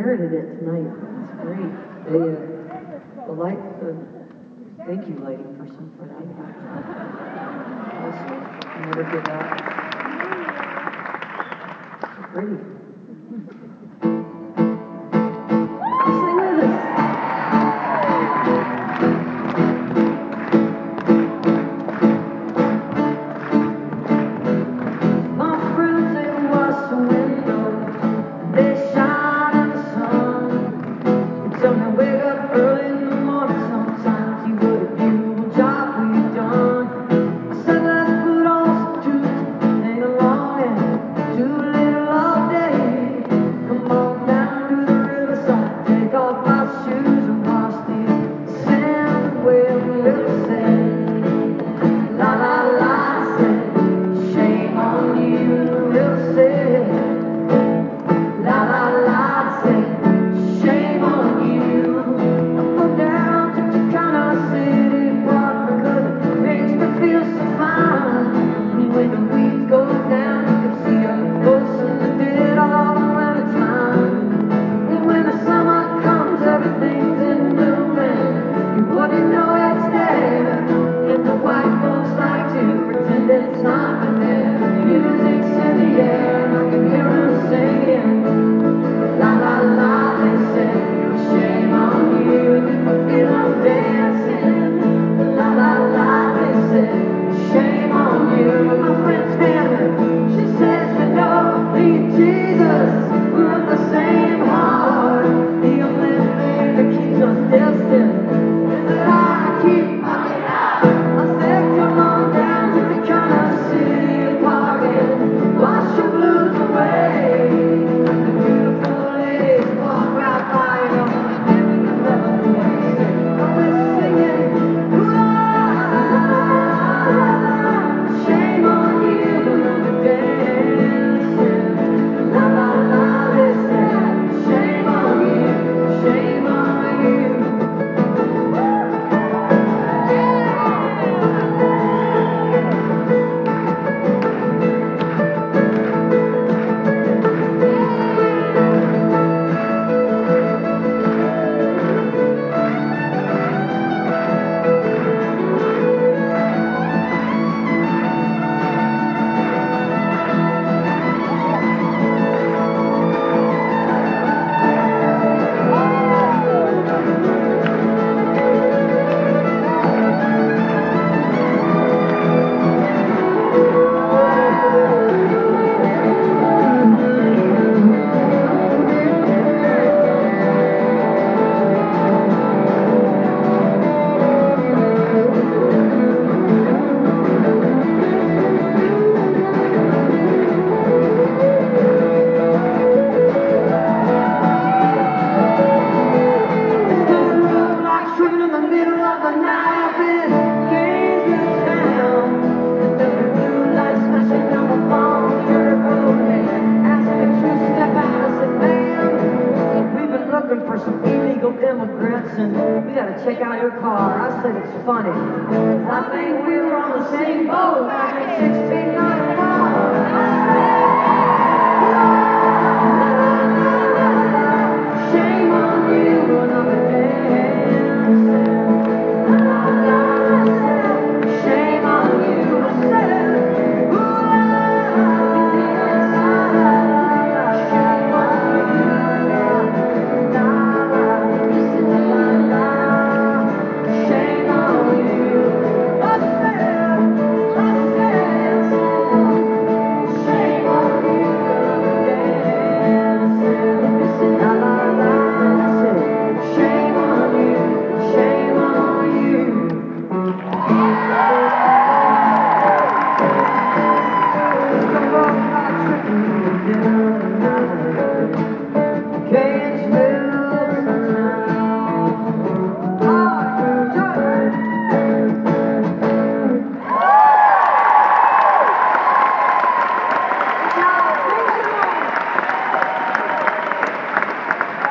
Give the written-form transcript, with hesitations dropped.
inherited it tonight. It's great. The light, thank you, lighting person, for that. Awesome. Never give that. So pretty. Sing with us. My friends, they wash the windows, they shine in the sun. They tell me wake up early in the morning sometimes. See what a beautiful job we've done. I said let's put on some tunes, sing along and do a little all day. Come on down to the riverside, take off my shoes and wash these sins away. We'll say la la la, say shame on you. We'll say la la la, say shame on you. I go down to Chicana City Park because it makes me feel so fine. And when the weeds go down, you can see a ghost in the dead of winter time. And when the summer comes, everything's in bloom and you wouldn't know it's there. And the white folks like to pretend it's not, but their music's in the air and I can hear them singing. La la la, they say, shame on you. I feel them dancing. La la la, they say, shame on you. My friend's Hannah, she says we know me and Jesus, we're of the same heart. The only thing that keeps us distant is that I keep fucking up. I said come on down to the Chicana City Park and wash your blues away. The beautiful ladies walk right by you, never knew what to say. Now we're singing, ooh la la la la la, shame on you. And we're dancing, la la la, they say, shame on you, shame on you. For some illegal immigrants and we gotta check out your car. I said it's funny. I think we were on the same boat back in 1694.